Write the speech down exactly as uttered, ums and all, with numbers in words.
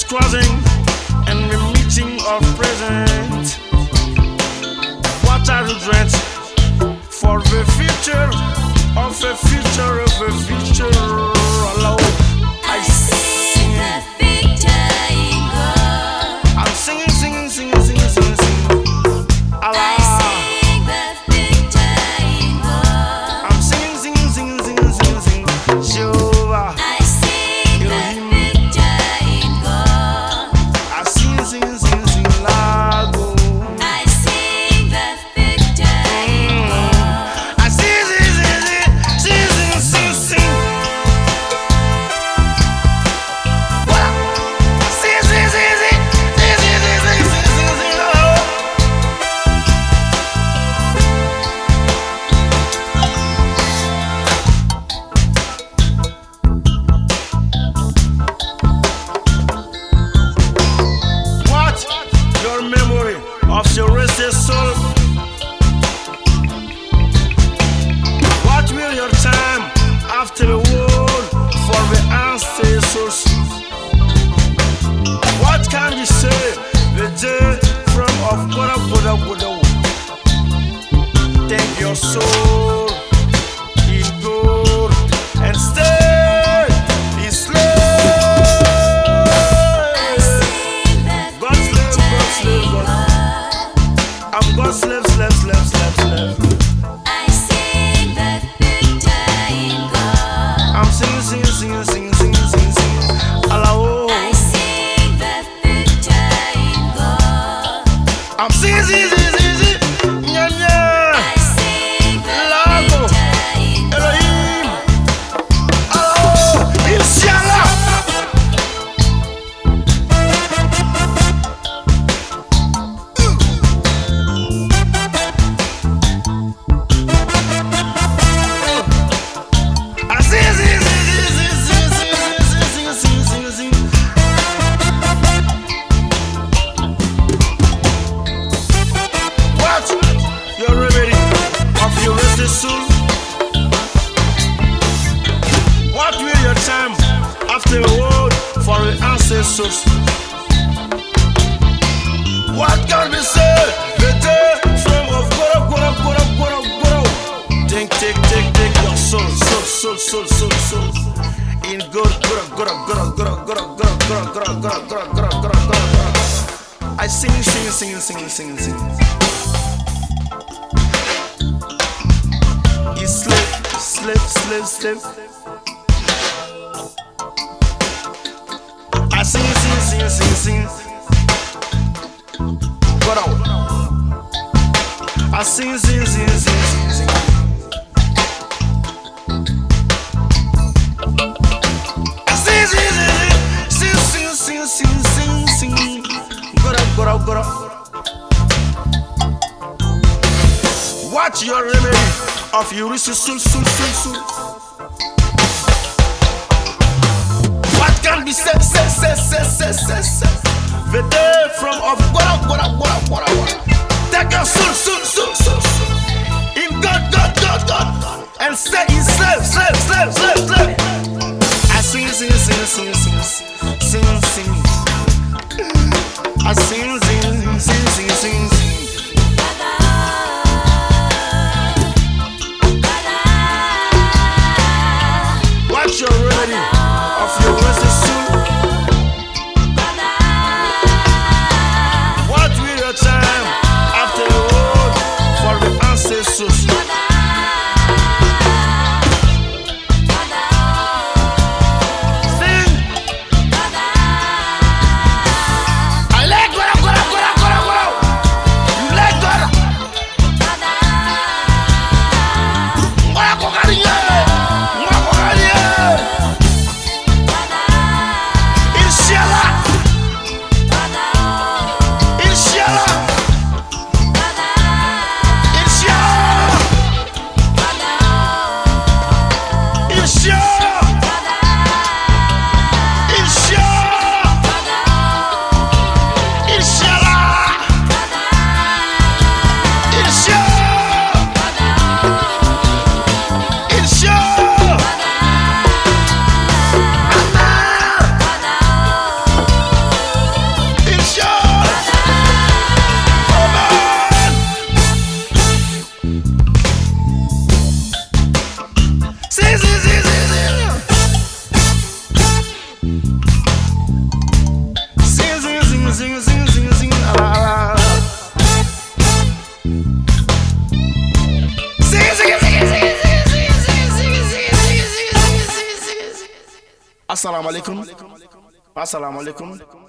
crossing and the meeting of present. What I regret for the future of a future of a future. Hello, I sing. I'm singing, singing, singing, singing, singing, singing. Allah. I'm singing, singing, singing, singing, singing, singing. Jehovah. Of your restless soul, what will your time after the world for the ancestors? What can we say the day from of Buddha Buddha Buddha? Take your soul in good and stay in slave. God slave, God slave, God. I'm gonna slip, slip, slip, slip, slip. I sing the picture in God. I'm singing, singing, singing, singing, singing, singing, singing. Allah, I sing the picture in God. I'm singing, singing, singing, singing, singing. Nya, nya. I sing the Lago. picture in Elohim. God. Allah, Inshallah. What will your time after the world for the ancestors? What can we say the day from of Goro Goro Goro Goro Goro? Take, take, take, take your soul, soul, soul, soul, soul, soul. In good Goro Goro Goro Goro Goro Goro Goro Goro Goro Goro Goro Goro Goro. I sing, sing, sing, sing, sing, sing. You slip, slip, slip, slip. I sing, sing, sing, sing, sing. What out? I sing, sing, sing, sing, sing, sing. I sing, sing, sing, sing, sing, sing, sing, sing. Go out, go out, go out. What's your remedy of your soul, soul, soul, soul? What can be said, said, said, said, said, said, said? The day from of Gora, Gora, Gora, Gora, Gora. Take your soul, soul, soul, soul, soul. In God, God, God, God. And stay in slave, slave, slave, slave, slave. I sing, sing, sing, sing, sing, sing, sing. I sing, sing, sing, sing, sing, sing. What's your remedy of your wasted soul? What will your time after the world for the ancestors? Sing. I like what I'm gonna sing, sing, sing, sing, la la la. Sing, sing, sing, sing, sing, sing, sing, sing, sing, sing, sing, sing, sing. Assalamu alaikum. Assalamu alaikum.